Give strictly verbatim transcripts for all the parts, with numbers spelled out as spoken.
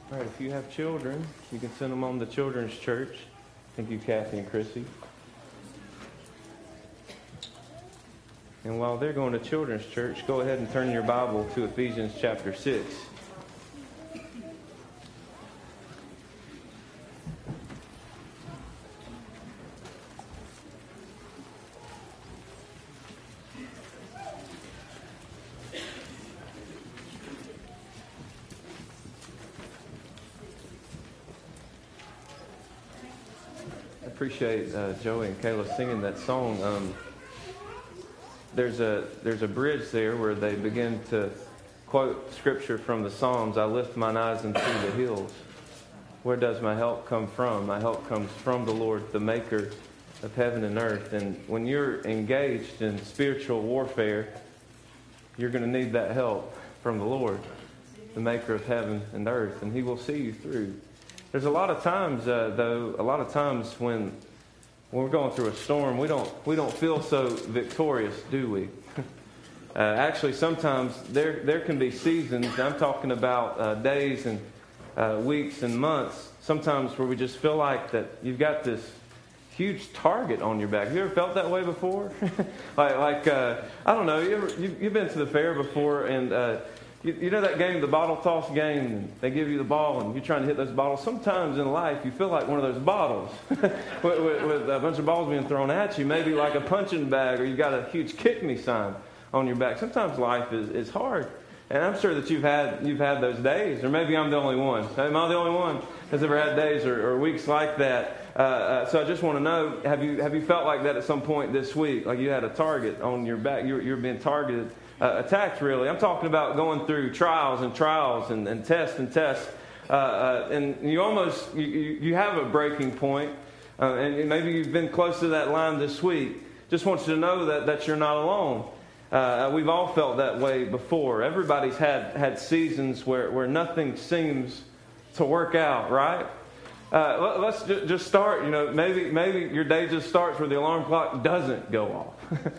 All right, if you have children, you can send them on to Children's Church. Thank you, Kathy and Chrissy. And while they're going to Children's Church, go ahead and turn your Bible to Ephesians chapter six. Appreciate uh, Joey and Kayla singing that song. Um, there's a there's a bridge there where they begin to quote scripture from the Psalms. I lift mine eyes into the hills. Where does my help come from? My help comes from the Lord, the maker of heaven and earth. And when you're engaged in spiritual warfare, you're going to need that help from the Lord, the maker of heaven and earth. And He will see you through. There's a lot of times, uh, though, a lot of times when when we're going through a storm, we don't we don't feel so victorious, do we? uh, actually, sometimes there there can be seasons. I'm talking about uh, days and uh, weeks and months. Sometimes where we just feel like that you've got this huge target on your back. Have you ever felt that way before? like like uh, I don't know. You ever, you, you've been to the fair before and. Uh, You, you know that game, the bottle toss game, and they give you the ball and you're trying to hit those bottles. Sometimes in life you feel like one of those bottles with, with, with a bunch of balls being thrown at you, maybe like a punching bag, or you got a huge kick me sign on your back. Sometimes life is, is hard. And I'm sure that you've had you've had those days, or maybe I'm the only one. Am I the only one that's ever had days or, or weeks like that? Uh, uh, so I just want to know, have you have you felt like that at some point this week? Like you had a target on your back, you're, you're being targeted. Uh, attacked, really. I'm talking about going through trials and trials and, and tests and tests. Uh, uh, and you almost, you, you have a breaking point. Uh, and maybe you've been close to that line this week. Just want you to know that, that you're not alone. Uh, we've all felt that way before. Everybody's had, had seasons where, where nothing seems to work out, right? Uh, let, let's ju- just start, you know, maybe maybe your day just starts where the alarm clock doesn't go off.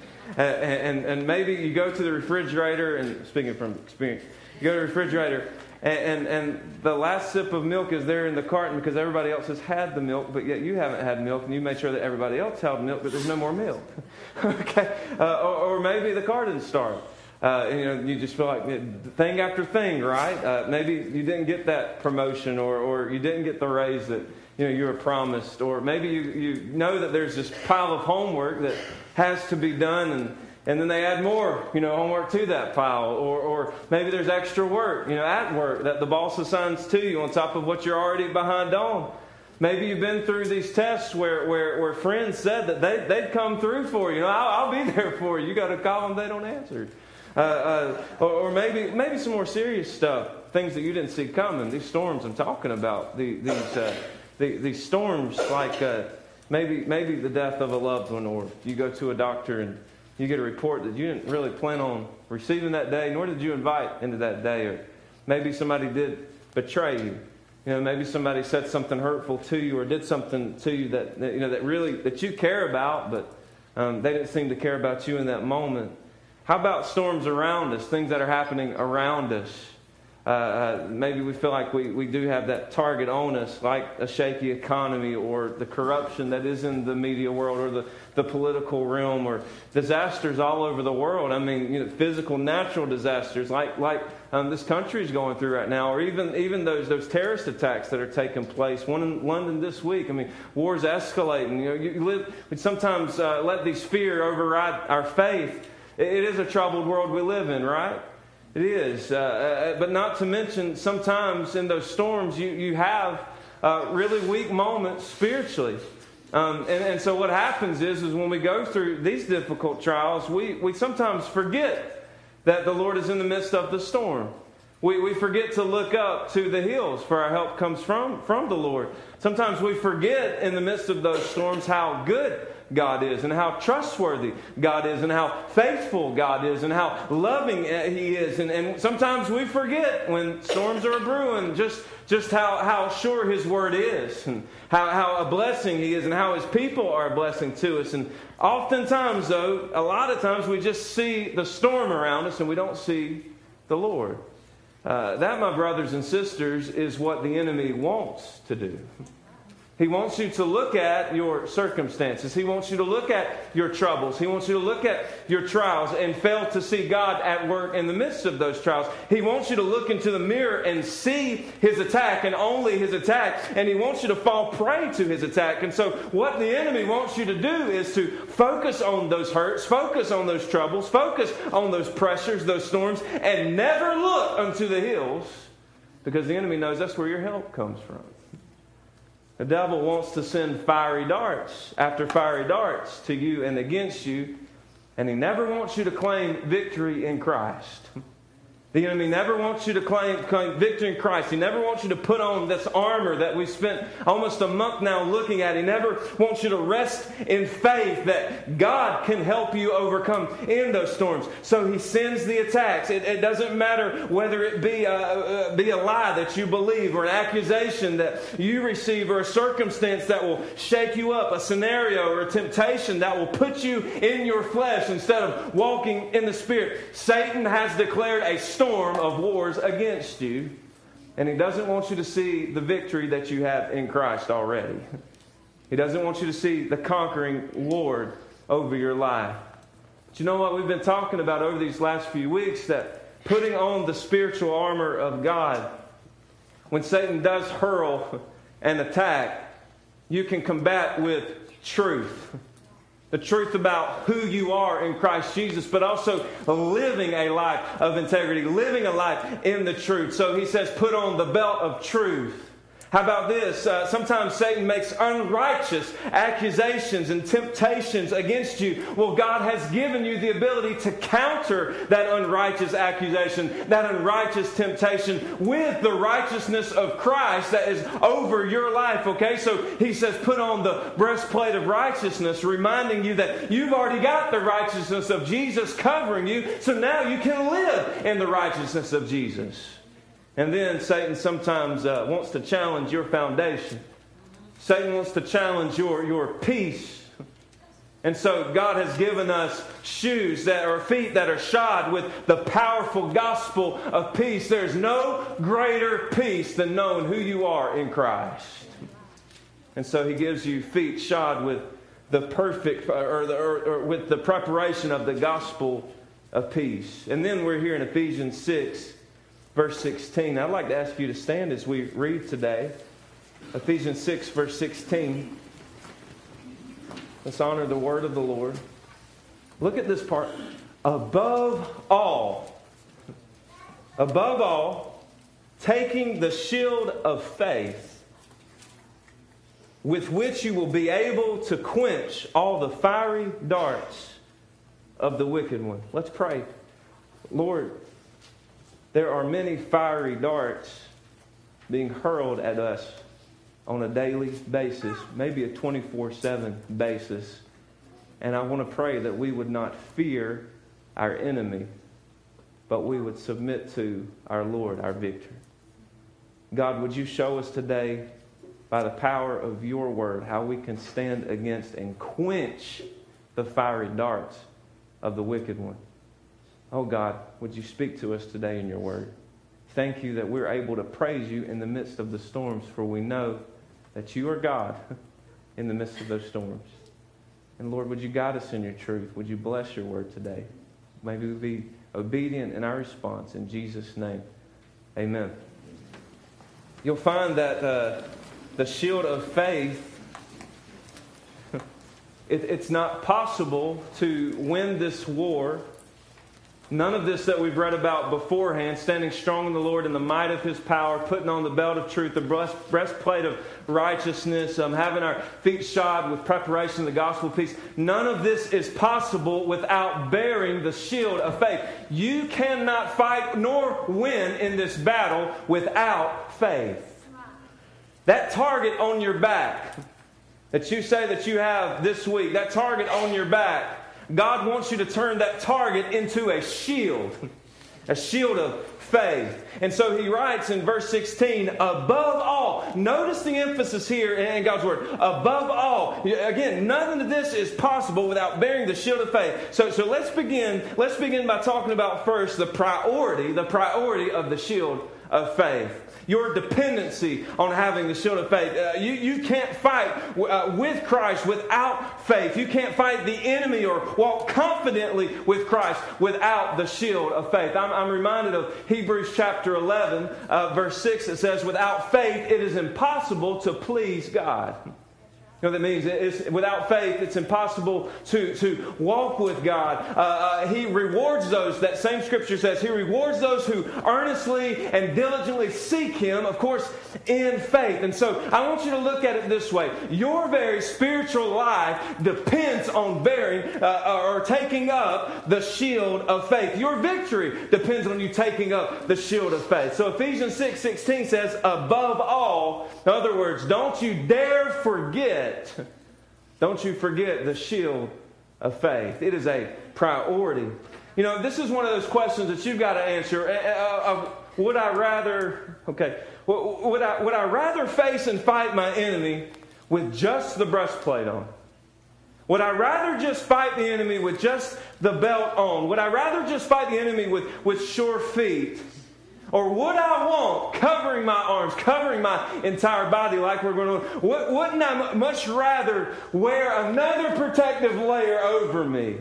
and, and and maybe you go to the refrigerator, and speaking from experience, you go to the refrigerator, and, and, and the last sip of milk is there in the carton because everybody else has had the milk, but yet you haven't had milk, and you made sure that everybody else had milk, but there's no more milk. okay, uh, or, or maybe the car didn't start. Uh, and, you know, you just feel like thing after thing, right? Uh, maybe you didn't get that promotion, or, or you didn't get the raise that you know you were promised, or maybe you, you know that there's this pile of homework that has to be done, and, and then they add more, you know, homework to that pile, or, or maybe there's extra work, you know, at work that the boss assigns to you on top of what you're already behind on. Maybe you've been through these tests where, where, where friends said that they, they'd come through for you. You know, I'll, I'll be there for you. You got to call them, they don't answer. Uh, uh, or, or maybe maybe some more serious stuff, things that you didn't see coming. These storms I'm talking about, the, these uh, the, these storms like uh, maybe maybe the death of a loved one, or you go to a doctor and you get a report that you didn't really plan on receiving that day, nor did you invite into that day. Or maybe somebody did betray you. You know, maybe somebody said something hurtful to you or did something to you that, that you know that really that you care about, but um, they didn't seem to care about you in that moment. How about storms around us, things that are happening around us? Uh, uh, maybe we feel like we, we do have that target on us, like a shaky economy, or the corruption that is in the media world, or the, the political realm, or disasters all over the world. I mean, you know, physical, natural disasters like like um, this country is going through right now, or even even those those terrorist attacks that are taking place. One in London this week. I mean, war's escalating. You know, you live. We sometimes uh, let these fear override our faith. It is a troubled world we live in, right? It is. Uh, but not to mention, sometimes in those storms, you, you have uh, really weak moments spiritually. Um, and, and so what happens is, is when we go through these difficult trials, we, we sometimes forget that the Lord is in the midst of the storm. We, we forget to look up to the hills, for our help comes from, from the Lord. Sometimes we forget in the midst of those storms how good God is, and how trustworthy God is, and how faithful God is, and how loving He is. And, and sometimes we forget when storms are brewing just, just how, how sure His Word is, and how, how a blessing He is, and how His people are a blessing to us. And oftentimes, though, a lot of times we just see the storm around us and we don't see the Lord. Uh, that, my brothers and sisters, is what the enemy wants to do. He wants you to look at your circumstances. He wants you to look at your troubles. He wants you to look at your trials and fail to see God at work in the midst of those trials. He wants you to look into the mirror and see His attack and only His attack. And He wants you to fall prey to His attack. And so what the enemy wants you to do is to focus on those hurts, focus on those troubles, focus on those pressures, those storms, and never look unto the hills, because the enemy knows that's where your help comes from. The devil wants to send fiery darts after fiery darts to you and against you, and he never wants you to claim victory in Christ. The enemy never wants you to claim, claim victory in Christ. He never wants you to put on this armor that we spent almost a month now looking at. He never wants you to rest in faith that God can help you overcome in those storms. So he sends the attacks. It, it doesn't matter whether it be a, uh, be a lie that you believe, or an accusation that you receive, or a circumstance that will shake you up, a scenario or a temptation that will put you in your flesh instead of walking in the Spirit. Satan has declared a storm of wars against you, and he doesn't want you to see the victory that you have in Christ already. He doesn't want you to see the conquering Lord over your life. But you know what we've been talking about over these last few weeks? That putting on the spiritual armor of God, when Satan does hurl and attack, you can combat with truth. The truth about who you are in Christ Jesus, but also living a life of integrity, living a life in the truth. So he says, put on the belt of truth. How about this? Uh, sometimes Satan makes unrighteous accusations and temptations against you. Well, God has given you the ability to counter that unrighteous accusation, that unrighteous temptation, with the righteousness of Christ that is over your life. Okay, so he says, put on the breastplate of righteousness, reminding you that you've already got the righteousness of Jesus covering you. So now you can live in the righteousness of Jesus. And then Satan sometimes uh, wants to challenge your foundation. Satan wants to challenge your, your peace. And so God has given us shoes that are feet that are shod with the powerful gospel of peace. There's no greater peace than knowing who you are in Christ. And so he gives you feet shod with the perfect, or, the, or, or with the preparation of the gospel of peace. And then we're here in Ephesians six. Verse sixteen. I'd like to ask you to stand as we read today. Ephesians six, verse sixteen. Let's honor the word of the Lord. Look at this part. Above all, above all, taking the shield of faith, with which you will be able to quench all the fiery darts of the wicked one. Let's pray. Lord, there are many fiery darts being hurled at us on a daily basis, maybe a twenty-four seven basis. And I want to pray that we would not fear our enemy, but we would submit to our Lord, our victor. God, would you show us today, by the power of your word, how we can stand against and quench the fiery darts of the wicked one. Oh God, would you speak to us today in your word? Thank you that we're able to praise you in the midst of the storms, for we know that you are God in the midst of those storms. And Lord, would you guide us in your truth? Would you bless your word today? Maybe we be obedient in our response. In Jesus' name, amen. You'll find that uh, the shield of faith, it, it's not possible to win this war. None of this that we've read about beforehand, standing strong in the Lord in the might of His power, putting on the belt of truth, the breast, breastplate of righteousness, um, having our feet shod with preparation of the gospel of peace. None of this is possible without bearing the shield of faith. You cannot fight nor win in this battle without faith. That target on your back that you say that you have this week, that target on your back, God wants you to turn that target into a shield. A shield of faith. And so he writes in verse sixteen, above all. Notice the emphasis here in God's Word. Above all. Again, none of this is possible without bearing the shield of faith. So, so let's begin. Let's begin by talking about first the priority, the priority of the shield of faith. Your dependency on having the shield of faith. Uh, you, you can't fight uh, with Christ without faith. You can't fight the enemy or walk confidently with Christ without the shield of faith. I'm, I'm reminded of Hebrews chapter eleven, uh, verse six. It says, without faith it is impossible to please God. You know what that means? It's, without faith, it's impossible to, to walk with God. Uh, uh, he rewards those, that same scripture says, He rewards those who earnestly and diligently seek Him, of course, in faith. And so I want you to look at it this way. Your very spiritual life depends on bearing uh, or taking up the shield of faith. Your victory depends on you taking up the shield of faith. So Ephesians six sixteen says, above all, in other words, don't you dare forget Don't you forget the shield of faith. It is a priority. You know, this is one of those questions that you've got to answer. Uh, uh, would I rather, okay, would I, would I rather face and fight my enemy with just the breastplate on? Would I rather just fight the enemy with just the belt on? Would I rather just fight the enemy with, with sure feet? Or would I want covering my arms, covering my entire body like we're going to? Wouldn't I much rather wear another protective layer over me,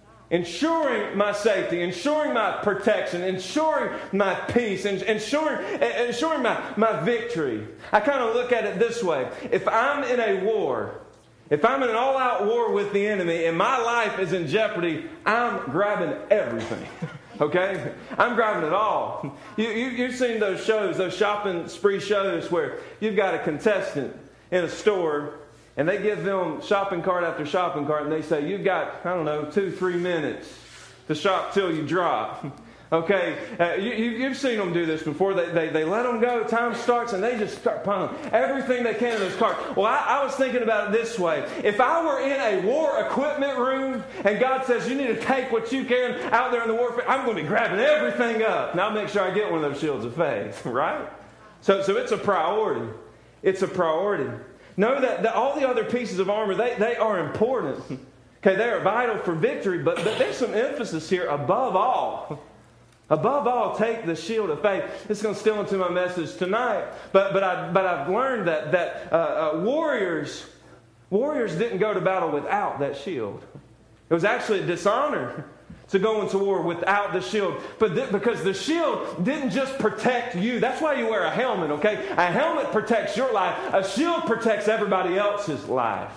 ensuring my safety, ensuring my protection, ensuring my peace, ensuring, ensuring my, my victory? I kind of look at it this way. If I'm in a war, if I'm in an all-out war with the enemy and my life is in jeopardy, I'm grabbing everything. Okay? I'm grabbing it all. You, you, you've seen those shows, those shopping spree shows where you've got a contestant in a store and they give them shopping cart after shopping cart and they say, you've got, I don't know, two, three minutes to shop till you drop. Okay, uh, you, you, you've seen them do this before. They, they, they let them go, time starts, and they just start piling everything they can in those carts. Well, I, I was thinking about it this way. If I were in a war equipment room, and God says, you need to take what you can out there in the warfare, I'm going to be grabbing everything up. And I'll make sure I get one of those shields of faith, right? So, so it's a priority. It's a priority. Know that, that all the other pieces of armor, they, they are important. Okay, they are vital for victory, but, but there's some emphasis here above all. Above all, take the shield of faith. This is going to steal into my message tonight. But but I but I've learned that that uh, uh, warriors warriors didn't go to battle without that shield. It was actually a dishonor to go into war without the shield. But th- because the shield didn't just protect you. That's why you wear a helmet. Okay, a helmet protects your life. A shield protects everybody else's life.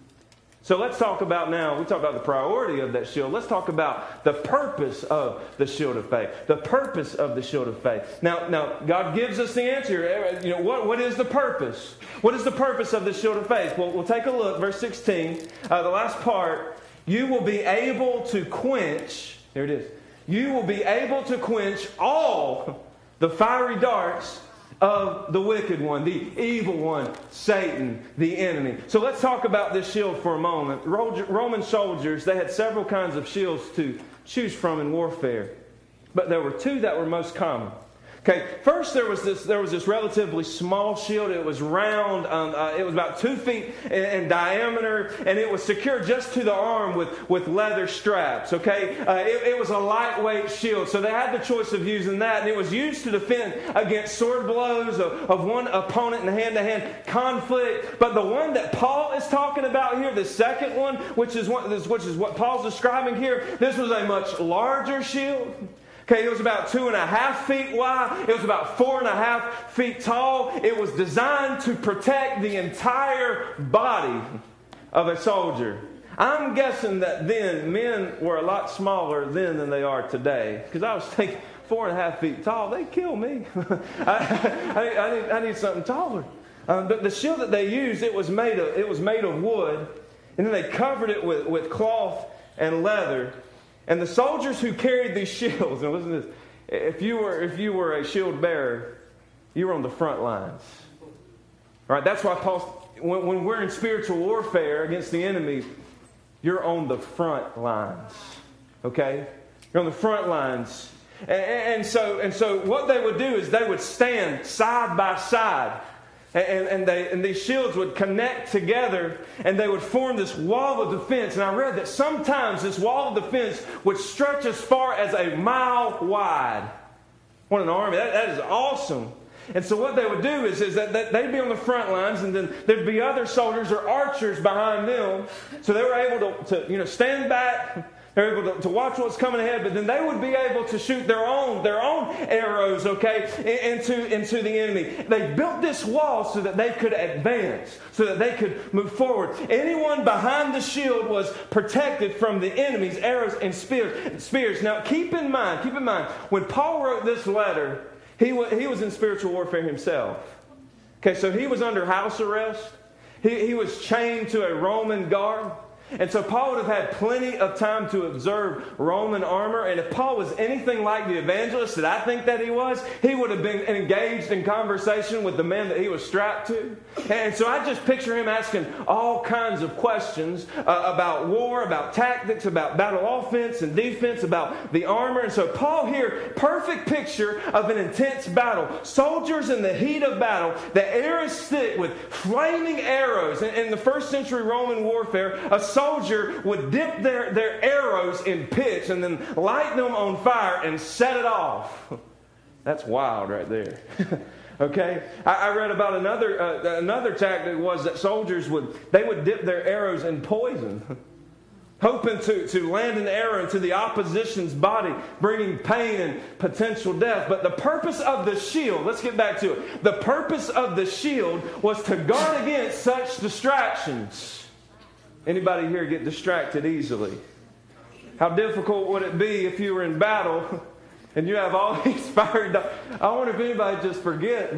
So let's talk about now, we talk about the priority of that shield. Let's talk about the purpose of the shield of faith. The purpose of the shield of faith. Now, now God gives us the answer. You know, what, what is the purpose? What is the purpose of the shield of faith? Well, we'll take a look. Verse sixteen, uh, the last part. You will be able to quench, there it is. You will be able to quench all the fiery darts of the wicked one, the evil one, Satan, the enemy. So let's talk about this shield for a moment. Roman soldiers, they had several kinds of shields to choose from in warfare. But there were two that were most common. Okay, first there was this there was this relatively small shield. It was round. Um, uh, it was about two feet in, in diameter, and it was secured just to the arm with, with leather straps. Okay, uh, it, it was a lightweight shield, so they had the choice of using that, and it was used to defend against sword blows of, of one opponent in hand-to-hand conflict. But the one that Paul is talking about here, the second one, which is one, which is what Paul's describing here, this was a much larger shield. Okay, it was about two and a half feet wide. It was about four and a half feet tall. It was designed to protect the entire body of a soldier. I'm guessing that then men were a lot smaller then than they are today. Because I was thinking, four and a half feet tall, they'd kill me. I, I, I, need, I need something taller. Um, but the shield that they used, it was made of, it was made of wood. And then they covered it with, with cloth and leather. And the soldiers who carried these shields, and listen to this, if you were if you were a shield bearer, you were on the front lines. All right, that's why Paul, when, when we're in spiritual warfare against the enemy, you're on the front lines. Okay? You're on the front lines. And, and so and so what they would do is they would stand side by side. And, and, they, and these shields would connect together and they would form this wall of defense. And I read that sometimes this wall of defense would stretch as far as a mile wide. What an army. That, that is awesome. And so what they would do is, is that, that they'd be on the front lines and then there'd be other soldiers or archers behind them. So they were able to, to you know, stand back. They were able to, to watch what's coming ahead, but then they would be able to shoot their own their own arrows, okay, into, into the enemy. They built this wall so that they could advance, so that they could move forward. Anyone behind the shield was protected from the enemy's arrows and spears. spears. Now, keep in mind, keep in mind, when Paul wrote this letter, he was, he was in spiritual warfare himself. Okay, so he was under house arrest. He, he was chained to a Roman guard. And so Paul would have had plenty of time to observe Roman armor. And if Paul was anything like the evangelist that I think that he was, he would have been engaged in conversation with the man that he was strapped to. And so I just picture him asking all kinds of questions uh, about war, about tactics, about battle offense and defense, about the armor. And so Paul here, perfect picture of an intense battle. Soldiers in the heat of battle, the air is thick with flaming arrows. In, in the first century Roman warfare, a soldier would dip their, their arrows in pitch and then light them on fire and set it off. That's wild right there. Okay? I, I read about another uh, another tactic was that soldiers would, they would dip their arrows in poison, hoping to, to land an arrow into the opposition's body, bringing pain and potential death. But the purpose of the shield, let's get back to it. The purpose of the shield was to guard against such distractions. Anybody here get distracted easily? How difficult would it be if you were in battle and you have all these fired... I wonder if anybody just forget.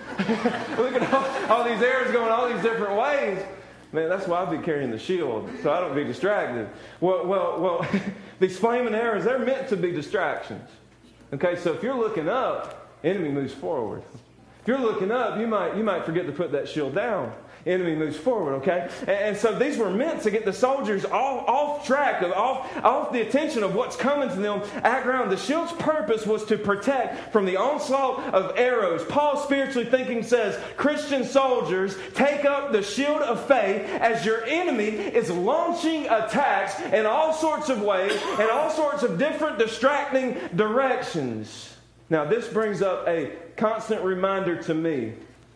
Look at all, all these arrows going all these different ways. Man, that's why I be carrying the shield, so I don't be distracted. Well, well, well. These flaming arrows, they're meant to be distractions. Okay, so if you're looking up, enemy moves forward. If you're looking up, you might you might forget to put that shield down. Enemy moves forward, okay? And, and so these were meant to get the soldiers off, off track, of off, off the attention of what's coming to them at ground. The shield's purpose was to protect from the onslaught of arrows. Paul, spiritually thinking, says, Christian soldiers, take up the shield of faith as your enemy is launching attacks in all sorts of ways, in all sorts of different distracting directions. Now, this brings up a constant reminder to me.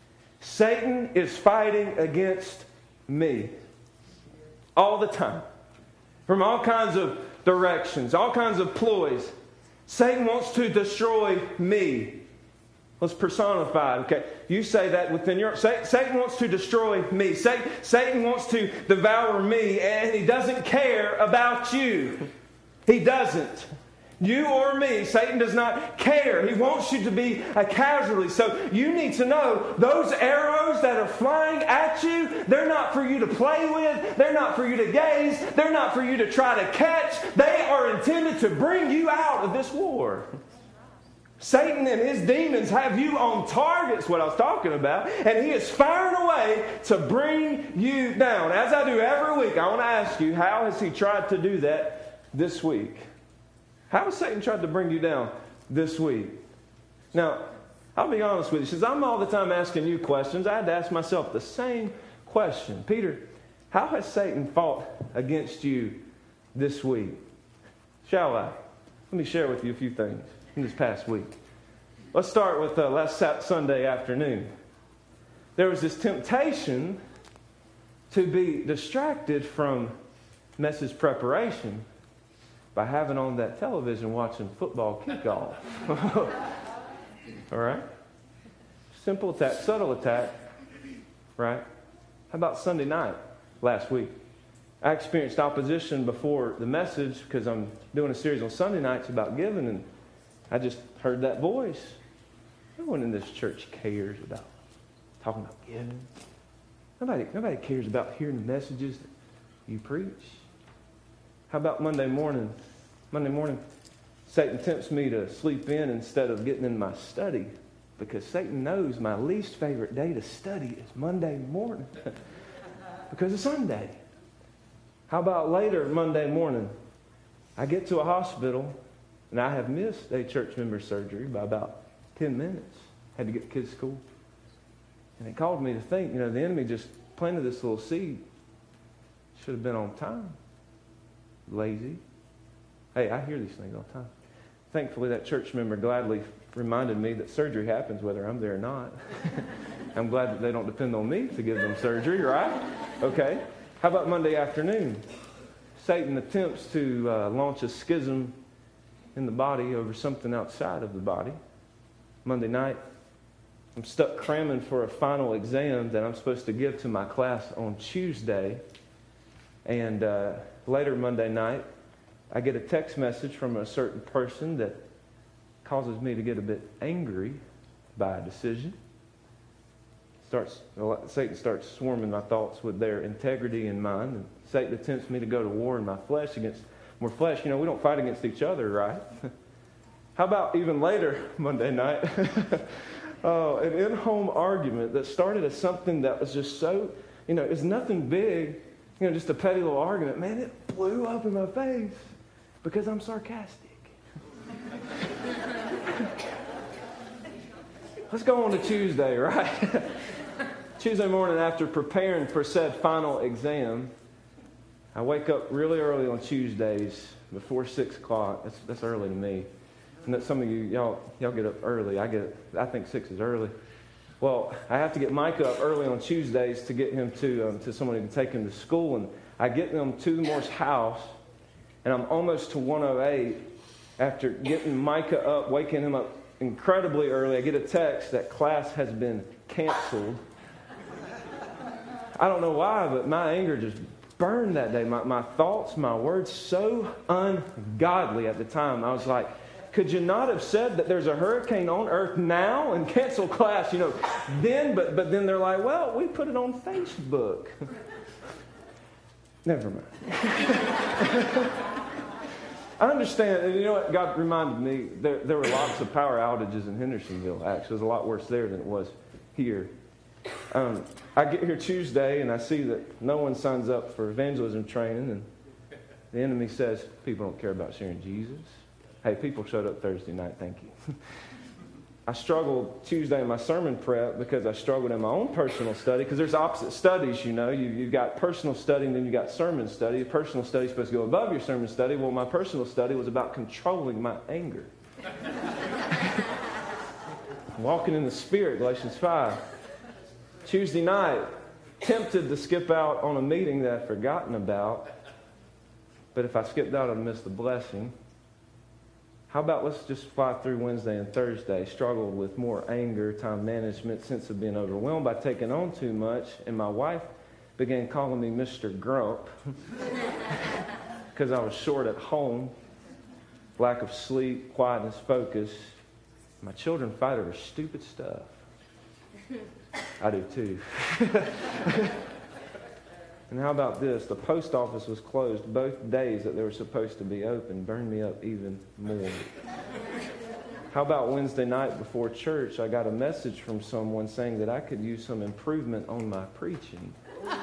Satan is fighting against me all the time, from all kinds of directions, all kinds of ploys. Satan wants to destroy me. Let's personify it, okay? You say that within your... Satan wants to destroy me. Satan wants to devour me, and he doesn't care about you. He doesn't. You or me, Satan does not care. He wants you to be a casualty. So you need to know those arrows that are flying at you, they're not for you to play with. They're not for you to gaze. They're not for you to try to catch. They are intended to bring you out of this war. Satan and his demons have you on target, is what I was talking about. And he is firing away to bring you down. As I do every week, I want to ask you, how has he tried to do that this week? How has Satan tried to bring you down this week? Now, I'll be honest with you. Since I'm all the time asking you questions, I had to ask myself the same question. Peter, how has Satan fought against you this week? Shall I? Let me share with you a few things from this past week. Let's start with uh, last Sunday afternoon. There was this temptation to be distracted from message preparation by having on that television watching football kickoff. All right? Simple attack, subtle attack. Right? How about Sunday night last week? I experienced opposition before the message because I'm doing a series on Sunday nights about giving, and I just heard that voice. No one in this church cares about talking about giving. Nobody, nobody cares about hearing the messages that you preach. How about Monday morning? Monday morning, Satan tempts me to sleep in instead of getting in my study because Satan knows my least favorite day to study is Monday morning because it's Sunday. How about later Monday morning? I get to a hospital And I have missed a church member surgery by about ten minutes. Had to get the kids to school. And it called me to think, you know, the enemy just planted this little seed. Should have been on time. Lazy. Hey, I hear these things all the time. Thankfully, that church member gladly reminded me that surgery happens whether I'm there or not. I'm glad that they don't depend on me to give them surgery, right? Okay. How about Monday afternoon? Satan attempts to uh, launch a schism in the body over something outside of the body. Monday night, I'm stuck cramming for a final exam that I'm supposed to give to my class on Tuesday. And uh, later Monday night, I get a text message from a certain person that causes me to get a bit angry by a decision. Starts, Satan starts swarming my thoughts with their integrity in mind. And Satan attempts me to go to war in my flesh against more flesh. You know, we don't fight against each other, right? How about even later Monday night? oh, an in-home argument that started as something that was just so, you know, it's nothing big, you know, just a petty little argument. Man, it blew up in my face because I'm sarcastic. Let's go on to Tuesday, right? Tuesday morning, after preparing for said final exam, I wake up really early on Tuesdays before six o'clock. That's, that's early to me. And that some of you, y'all, y'all get up early. I get, I think six is early. Well, I have to get Micah up early on Tuesdays to get him to um, to someone who can take him to school. And I get them to Moore's house, and I'm almost to one oh eight. After getting Micah up, waking him up incredibly early, I get a text that class has been canceled. I don't know why, but my anger just burned that day. My, my thoughts, my words, so ungodly at the time. I was like, could you not have said that there's a hurricane on earth now and cancel class, you know, then? But, but then they're like, well, we put it on Facebook. Never mind. I understand, and you know what, God reminded me, there, there were lots of power outages in Hendersonville, actually. It was a lot worse there than it was here. Um, I get here Tuesday, and I see that no one signs up for evangelism training, and the enemy says, people don't care about sharing Jesus. Hey, people showed up Thursday night, thank you. I struggled Tuesday in my sermon prep because I struggled in my own personal study, because there's opposite studies, you know. You, you've got personal study and then you've got sermon study. Personal study is supposed to go above your sermon study. Well, my personal study was about controlling my anger. Walking in the Spirit, Galatians five. Tuesday night, tempted to skip out on a meeting that I'd forgotten about. But if I skipped out, I'd miss the blessing. How about let's just fly through Wednesday and Thursday? Struggled with more anger, time management, sense of being overwhelmed by taking on too much. And my wife began calling me Mister Grump because I was short at home, lack of sleep, quietness, focus. My children fight over stupid stuff. I do too. And how about this? The post office was closed both days that they were supposed to be open. Burned me up even more. How about Wednesday night before church, I got a message from someone saying that I could use some improvement on my preaching.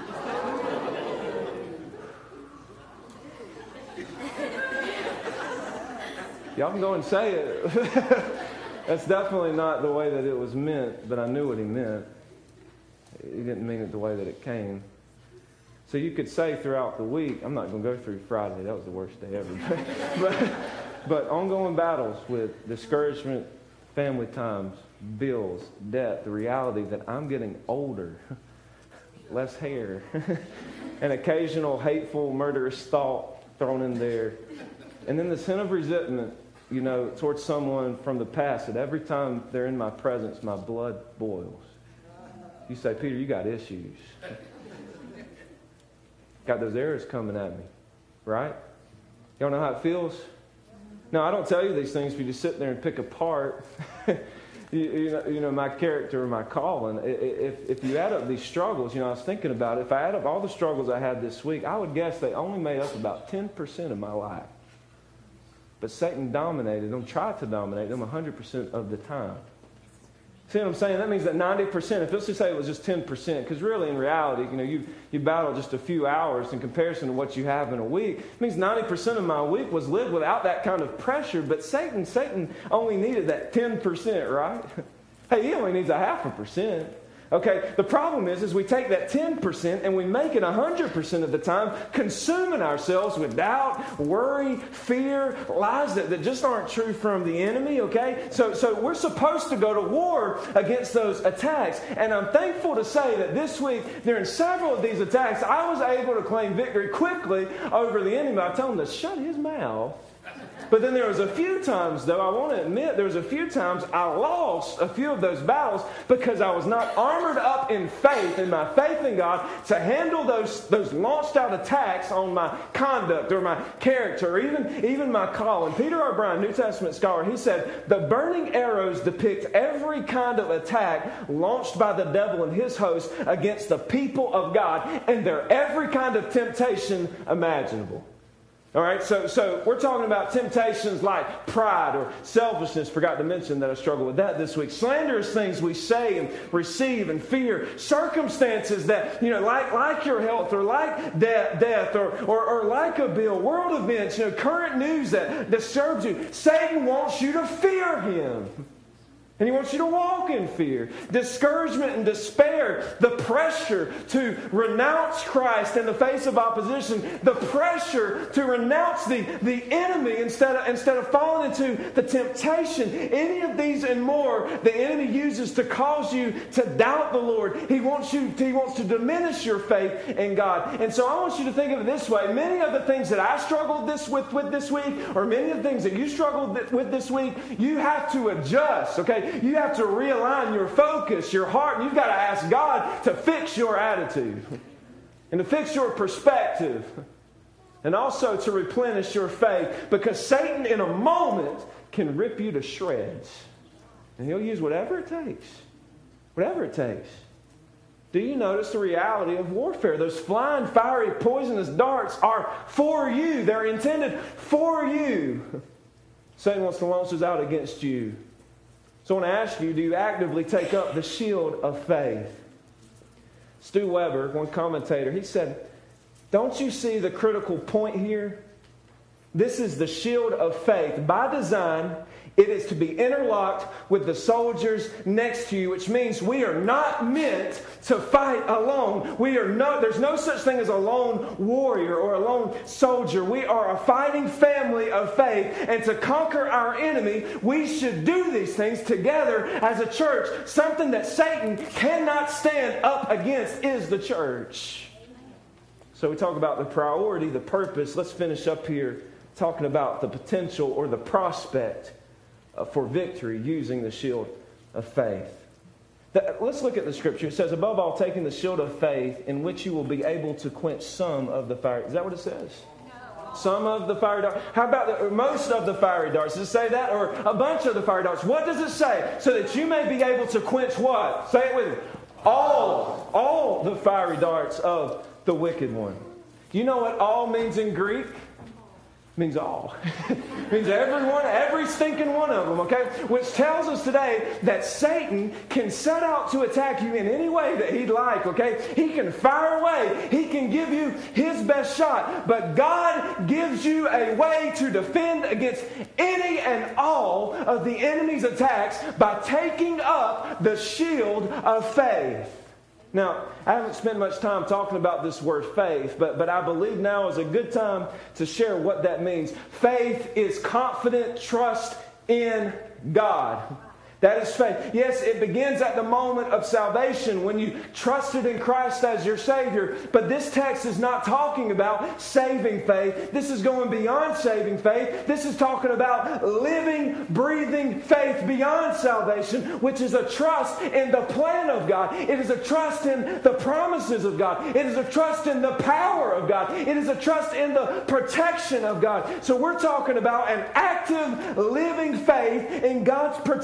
Y'all can go and say it. That's definitely not the way that it was meant, but I knew what he meant. He didn't mean it the way that it came. So you could say throughout the week, I'm not going to go through Friday, that was the worst day ever. but, but ongoing battles with discouragement, family times, bills, debt, the reality that I'm getting older, less hair, an occasional hateful, murderous thought thrown in there, and then the sin of resentment, you know, towards someone from the past, that every time they're in my presence, my blood boils. You say, Peter, you got issues. Got those arrows coming at me, right? Y'all know how it feels? No, I don't tell you these things for you to sit there and pick apart, you, you, know, you know, my character or my calling. If, if you add up these struggles, you know, I was thinking about it. If I add up all the struggles I had this week, I would guess they only made up about ten percent of my life. But Satan dominated them, tried to dominate them one hundred percent of the time. See what I'm saying? That means that ninety percent, if let's just say it was just ten percent, because really in reality, you know, you, you battle just a few hours in comparison to what you have in a week. It means ninety percent of my week was lived without that kind of pressure, but Satan, Satan only needed that ten percent, right? Hey, he only needs a half a percent. Okay, the problem is, is we take that ten percent and we make it one hundred percent of the time, consuming ourselves with doubt, worry, fear, lies that, that just aren't true from the enemy, okay? So, so we're supposed to go to war against those attacks. And I'm thankful to say that this week, during several of these attacks, I was able to claim victory quickly over the enemy. I told him to shut his mouth. But then there was a few times, though, I want to admit, there was a few times I lost a few of those battles because I was not armored up in faith, in my faith in God, to handle those, those launched out attacks on my conduct or my character or even, even my calling. Peter O'Brien, New Testament scholar, he said, the burning arrows depict every kind of attack launched by the devil and his host against the people of God, and they're every kind of temptation imaginable. All right, so so we're talking about temptations like pride or selfishness. Forgot to mention that I struggle with that this week. Slanderous things we say and receive and fear. Circumstances that, you know, like like your health or like de- death or, or, or like a bill. World events, you know, current news that disturbs you. Satan wants you to fear him. And he wants you to walk in fear. Discouragement and despair. The pressure to renounce Christ in the face of opposition. The pressure to renounce the, the enemy instead of, instead of falling into the temptation. Any of these and more the enemy uses to cause you to doubt the Lord. He wants you, he wants to diminish your faith in God. And so I want you to think of it this way. Many of the things that I struggled this with, with this week, or many of the things that you struggled with this week, you have to adjust, okay? You have to realign your focus, your heart, and you've got to ask God to fix your attitude and to fix your perspective and also to replenish your faith, because Satan in a moment can rip you to shreds, and he'll use whatever it takes, whatever it takes. Do you notice the reality of warfare? Those flying, fiery, poisonous darts are for you. They're intended for you. Satan wants to launch those out against you. So I want to ask you, do you actively take up the shield of faith? Stu Weber, one commentator, he said, don't you see the critical point here? This is the shield of faith. By design, it is to be interlocked with the soldiers next to you, which means we are not meant to fight alone. We are no, there's no such thing as a lone warrior or a lone soldier. We are a fighting family of faith, and to conquer our enemy, we should do these things together as a church. Something that Satan cannot stand up against is the church. So we talk about the priority, the purpose. Let's finish up here talking about the potential or the prospect for victory using the shield of faith. Let's look at the scripture. It says, above all, taking the shield of faith, in which you will be able to quench some of the fire. Is that what it says? No. Some of the fiery darts. How about the, most of the fiery darts? Does it say that? Or a bunch of the fiery darts? What does it say? So that you may be able to quench what? Say it with me. All. All the fiery darts of the wicked one. Do you know what all means in Greek? Means all. Means everyone, every stinking one of them, okay? Which tells us today that Satan can set out to attack you in any way that he'd like, okay? He can fire away. He can give you his best shot. But God gives you a way to defend against any and all of the enemy's attacks by taking up the shield of faith. Now, I haven't spent much time talking about this word faith, but, but I believe now is a good time to share what that means. Faith is confident trust in God. That is faith. Yes, it begins at the moment of salvation when you trusted in Christ as your Savior. But this text is not talking about saving faith. This is going beyond saving faith. This is talking about living, breathing faith beyond salvation, which is a trust in the plan of God. It is a trust in the promises of God. It is a trust in the power of God. It is a trust in the protection of God. So we're talking about an active, living faith in God's protection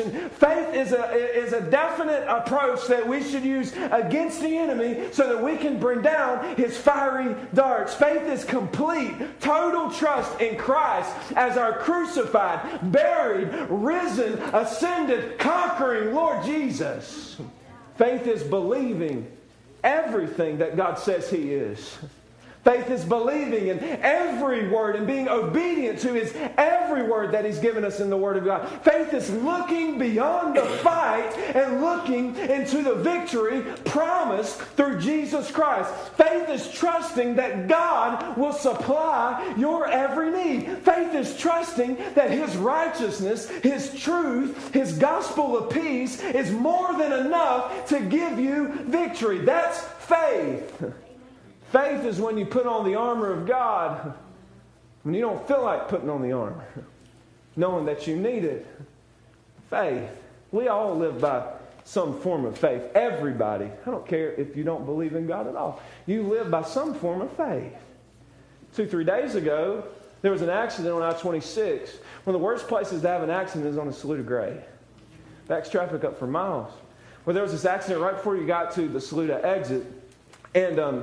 action. Faith is a, is a definite approach that we should use against the enemy so that we can bring down his fiery darts. Faith is complete, total trust in Christ as our crucified, buried, risen, ascended, conquering Lord Jesus. Faith is believing everything that God says He is. Faith is believing in every word and being obedient to His every word that He's given us in the Word of God. Faith is looking beyond the fight and looking into the victory promised through Jesus Christ. Faith is trusting that God will supply your every need. Faith is trusting that His righteousness, His truth, His gospel of peace is more than enough to give you victory. That's faith. Faith is when you put on the armor of God when you don't feel like putting on the armor, knowing that you need it. Faith. We all live by some form of faith. Everybody. I don't care if you don't believe in God at all. You live by some form of faith. Two, three days ago, there was an accident on I twenty-six. One of the worst places to have an accident is on the Saluda Grade. Backs traffic up for miles. Well, there was this accident right before you got to the Saluda exit. And um,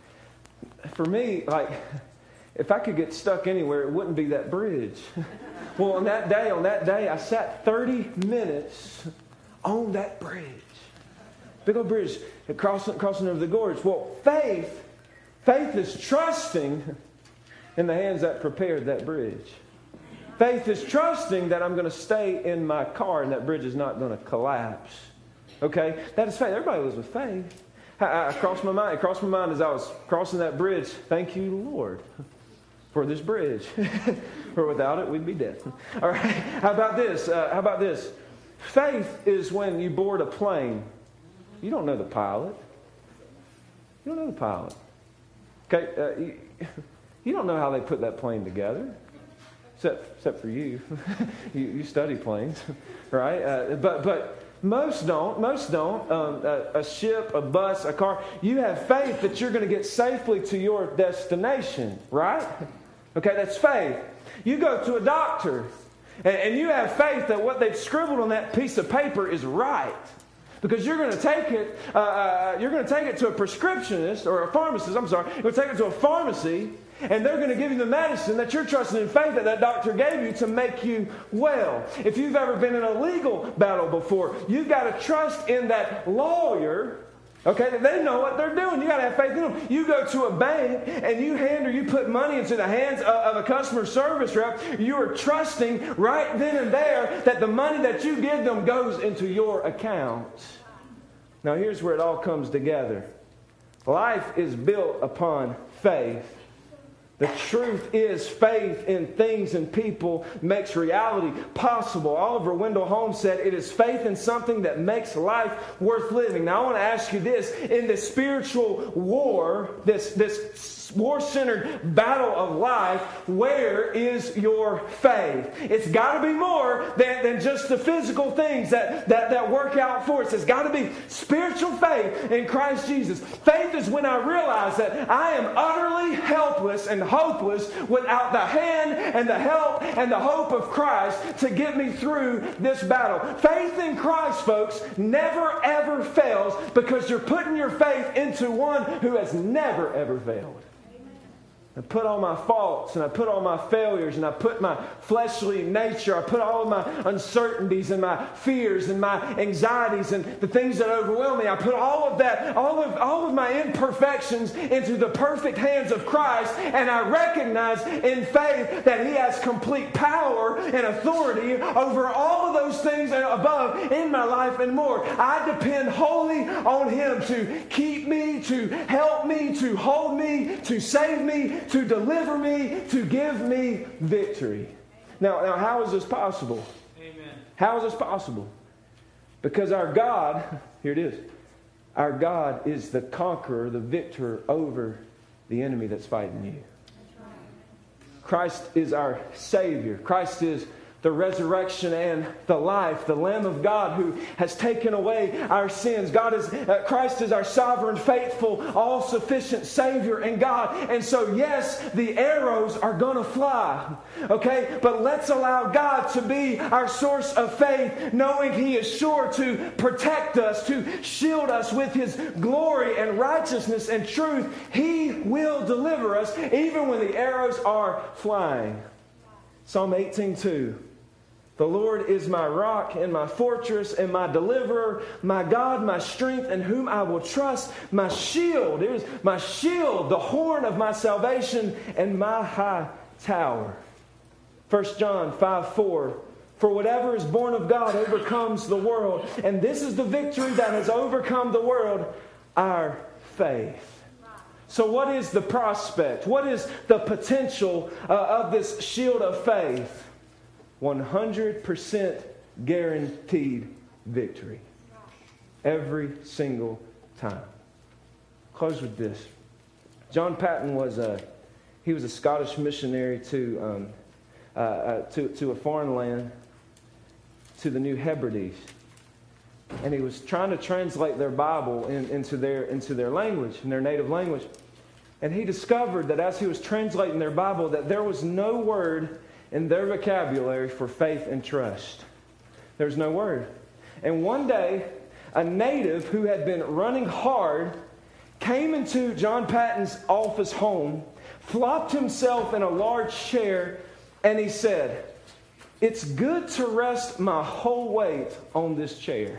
for me, like, if I could get stuck anywhere, it wouldn't be that bridge. Well, on that day, on that day, I sat thirty minutes on that bridge. Big old bridge crossing, crossing over the gorge. Well, faith, faith is trusting in the hands that prepared that bridge. Faith is trusting that I'm going to stay in my car and that bridge is not going to collapse. Okay? That is faith. Everybody lives with faith. I, I crossed my mind. It crossed my mind as I was crossing that bridge. Thank you, Lord, for this bridge. For without it, we'd be dead. All right. How about this? Uh, how about this? Faith is when you board a plane. You don't know the pilot. You don't know the pilot. Okay. Uh, you, you don't know how they put that plane together. Except, except for you. you. You study planes, right? Uh, but but. Most don't. Most don't. Um, a, a ship, a bus, a car. You have faith that you're going to get safely to your destination, right? Okay, that's faith. You go to a doctor, and, and you have faith that what they've scribbled on that piece of paper is right, because you're going to take it. Uh, uh, you're going to take it to a prescriptionist or a pharmacist. I'm sorry. You're going to take it to a pharmacy. And they're going to give you the medicine that you're trusting in faith that that doctor gave you to make you well. If you've ever been in a legal battle before, you've got to trust in that lawyer. Okay, they know what they're doing. You got to have faith in them. You go to a bank and you hand or you put money into the hands of, of a customer service rep. You are trusting right then and there that the money that you give them goes into your account. Now here's where it all comes together. Life is built upon faith. The truth is faith in things and people makes reality possible. Oliver Wendell Holmes said, it is faith in something that makes life worth living. Now I want to ask you this. In this spiritual war, this, this war-centered battle of life, where is your faith? It's got to be more than, than just the physical things that, that, that work out for us. It's got to be spiritual faith in Christ Jesus. Faith is when I realize that I am utterly helpless and hopeless without the hand and the help and the hope of Christ to get me through this battle. Faith in Christ, folks, never ever fails because you're putting your faith into one who has never ever failed. I put all my faults and I put all my failures and I put my fleshly nature, I put all of my uncertainties and my fears and my anxieties and the things that overwhelm me. I put all of that, all of, all of my imperfections into the perfect hands of Christ, and I recognize in faith that He has complete power and authority over all of those things above in my life and more. I depend wholly on Him to keep me, to help me, to hold me, to save me, to deliver me, to give me victory. Now, now, how is this possible? Amen. How is this possible? Because our God, here it is, our God is the conqueror, the victor over the enemy that's fighting you. Christ is our Savior. Christ is the resurrection and the life, the Lamb of God who has taken away our sins. God is, uh, Christ is our sovereign, faithful, all-sufficient Savior and God. And so, yes, the arrows are going to fly, okay? But let's allow God to be our source of faith, knowing He is sure to protect us, to shield us with His glory and righteousness and truth. He will deliver us even when the arrows are flying. Psalm eighteen two. The Lord is my rock and my fortress and my deliverer, my God, my strength, in whom I will trust, my shield. It was my shield, the horn of my salvation, and my high tower. First John five four. For whatever is born of God overcomes the world. And this is the victory that has overcome the world, our faith. So what is the prospect? What is the potential uh, of this shield of faith? one hundred percent guaranteed victory. Every single time. Close with this. John Paton was a, he was a Scottish missionary to, um, uh, uh, to, to a foreign land, to the New Hebrides. And he was trying to translate their Bible in, into, their, into their language, in their native language. And he discovered that as he was translating their Bible, that there was no word in their vocabulary for faith and trust. There's no word. And one day, a native who had been running hard came into John Paton's office home, flopped himself in a large chair, and he said, "It's good to rest my whole weight on this chair.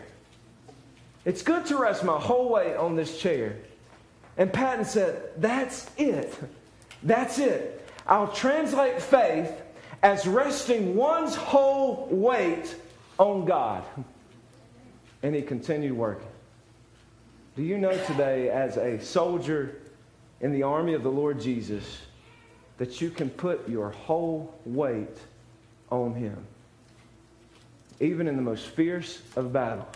It's good to rest my whole weight on this chair." And Paton said, "That's it. That's it. I'll translate faith as resting one's whole weight on God." And he continued working. Do you know today, as a soldier in the army of the Lord Jesus, that you can put your whole weight on Him? Even in the most fierce of battles.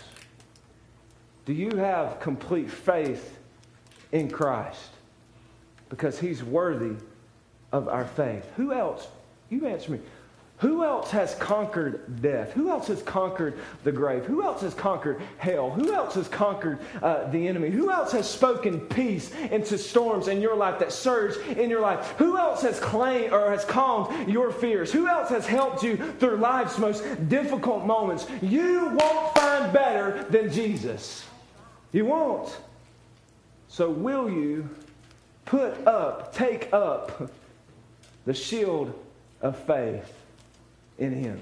Do you have complete faith in Christ? Because He's worthy of our faith. Who else? You answer me. Who else has conquered death? Who else has conquered the grave? Who else has conquered hell? Who else has conquered uh, the enemy? Who else has spoken peace into storms in your life that surge in your life? Who else has claimed or has calmed your fears? Who else has helped you through life's most difficult moments? You won't find better than Jesus. You won't. So will you put up, take up the shield of faith in Him?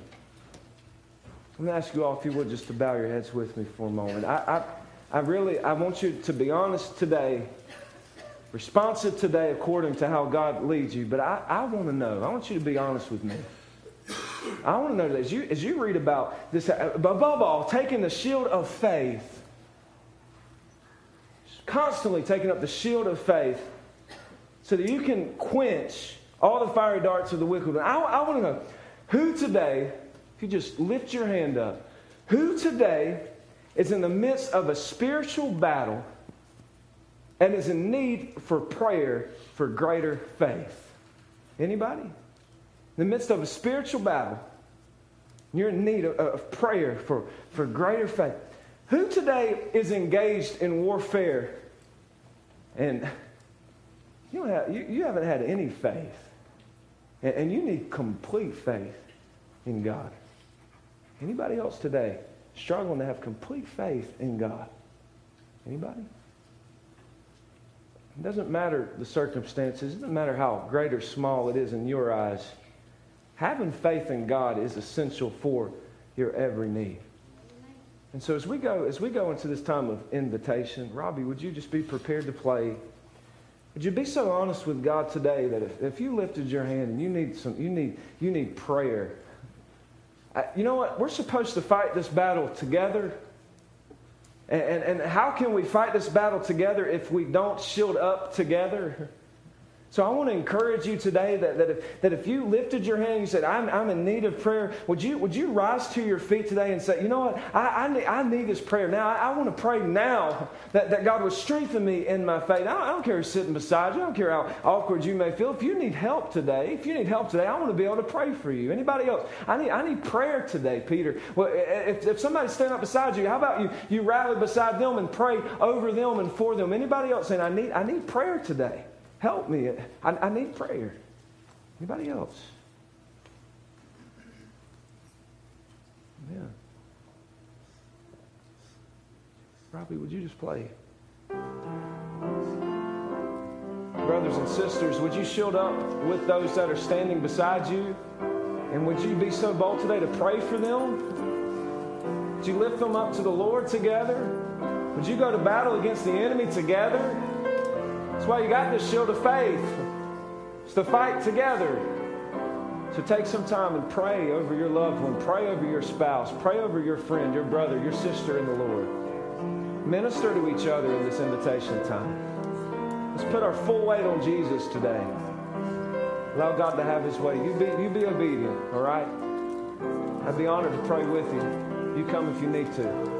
I'm going to ask you all, if you would, just to bow your heads with me for a moment. I, I, I really, I want you to be honest today, responsive today according to how God leads you. But I, I want to know, I want you to be honest with me. I want to know that as you, as you read about this, above all, taking the shield of faith, constantly taking up the shield of faith so that you can quench all the fiery darts of the wicked one. I, I want to know, who today, if you just lift your hand up, who today is in the midst of a spiritual battle and is in need for prayer for greater faith? Anybody? In the midst of a spiritual battle, you're in need of, of prayer for, for greater faith. Who today is engaged in warfare and you, don't have, you, you haven't had any faith? And you need complete faith in God. Anybody else today struggling to have complete faith in God? Anybody? It doesn't matter the circumstances. It doesn't matter how great or small it is in your eyes. Having faith in God is essential for your every need. And so as we go, as we go into this time of invitation, Robbie, would you just be prepared to play? Would you be so honest with God today that if, if you lifted your hand and you need some, you need, you need prayer. I, you know what? We're supposed to fight this battle together. And, and, and how can we fight this battle together if we don't shield up together? So I want to encourage you today that, that, if, that if you lifted your hand and you said, I'm, I'm in need of prayer, would you would you rise to your feet today and say, you know what, I, I, need, I need this prayer now. I, I want to pray now that, that God would strengthen me in my faith. I don't, I don't care who's sitting beside you. I don't care how awkward you may feel. If you need help today, if you need help today, I want to be able to pray for you. Anybody else? I need I need prayer today, Peter. Well, if, if somebody's standing up beside you, how about you, you rally beside them and pray over them and for them? Anybody else saying, I need I need prayer today? Help me. I, I need prayer. Anybody else? Yeah. Robbie, would you just play? Brothers and sisters, would you shield up with those that are standing beside you? And would you be so bold today to pray for them? Would you lift them up to the Lord together? Would you go to battle against the enemy together? That's why you got this shield of faith. It's to fight together. So take some time and pray over your loved one. Pray over your spouse. Pray over your friend, your brother, your sister in the Lord. Minister to each other in this invitation time. Let's put our full weight on Jesus today. Allow God to have His way. You be, you be obedient, all right? I'd be honored to pray with you. You come if you need to.